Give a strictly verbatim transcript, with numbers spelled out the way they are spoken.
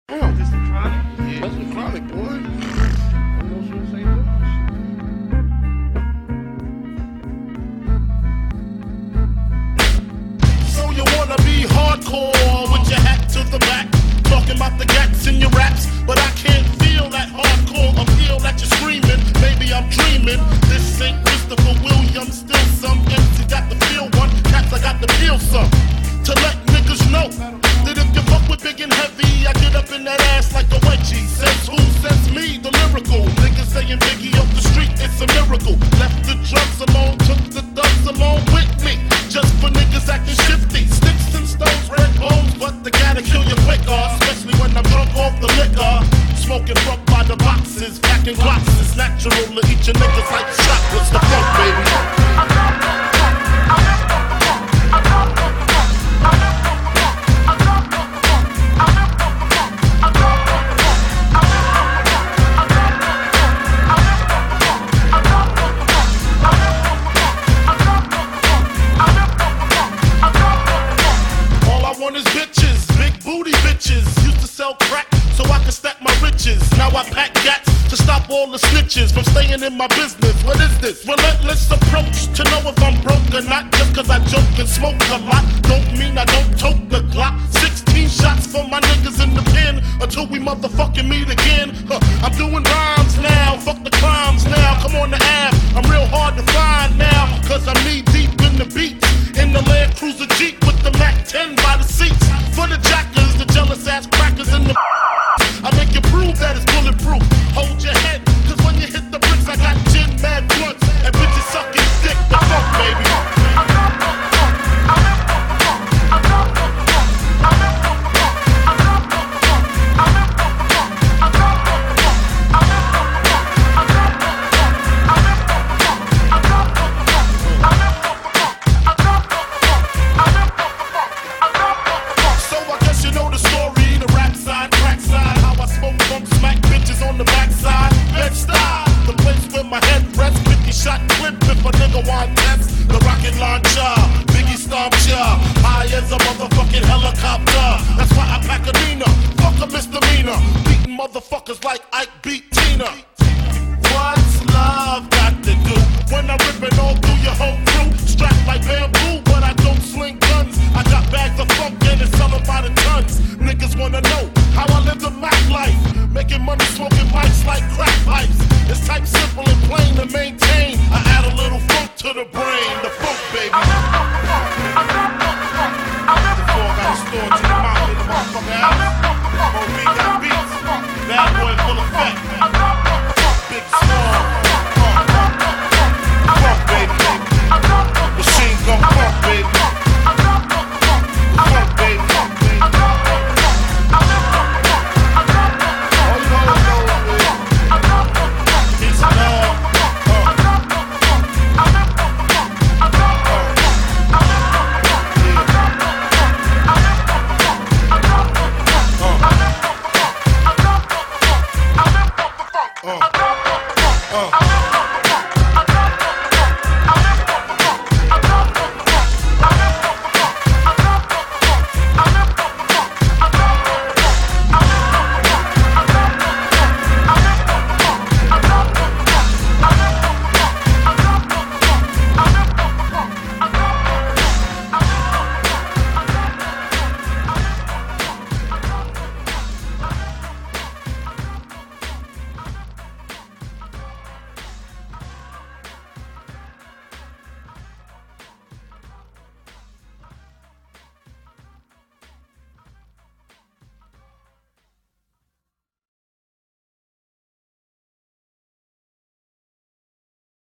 Damn, this the Chronic? Yeah. That's the Chronic, boy. I know she was saying So you wanna be hardcore with your hat to the back, talking about the gats in your raps, but I can't feel that hardcore appeal that you're screaming. Maybe I'm dreaming. This ain't Christopher Williams, still some M C got the feel one, cats I got the feel some. To let niggas know that if you fuck with big and heavy, I get up in that ass like a wedgie. Says who? Says me, the lyrical. Niggas saying Biggie off the street, it's a miracle. Left the drugs alone, took the thugs along with me. Just for niggas acting shifty. Sticks and stones, red bones, but they gotta kill you quicker. Especially when I'm drunk off the liquor. Smoking front by the boxes, packing glocks. It's natural to eat your niggas like chocolates. The fuck, baby. Now I pack gats to stop all the snitches from staying in my business. What is this? Relentless approach to know if I'm broke or not. Just cause I joke and smoke a lot don't mean I don't tote the Glock. Sixteen shots for my niggas in the pen until we motherfucking meet again. Huh, I'm doing rhymes now, fuck the crimes now. Come on the app, I'm real hard to find now, cause I'm knee deep in the beats. In the Land Cruiser Jeep with the Mac ten by the seats. For the jackers, the jealous ass crackers in the I make you prove that it's bulletproof. Hold your head, cause when you hit the bricks, I got gin, mad blunts, and bitches sucking dick. The fuck, baby. On the backside, bed style, the place where my head rests. fifty shot clip if a nigga want test. The rocket launcher, Biggie stomp ya, high as a motherfucking helicopter. That's why I pack a Nina, fuck a misdemeanor, beating motherfuckers like Ike beat Tina.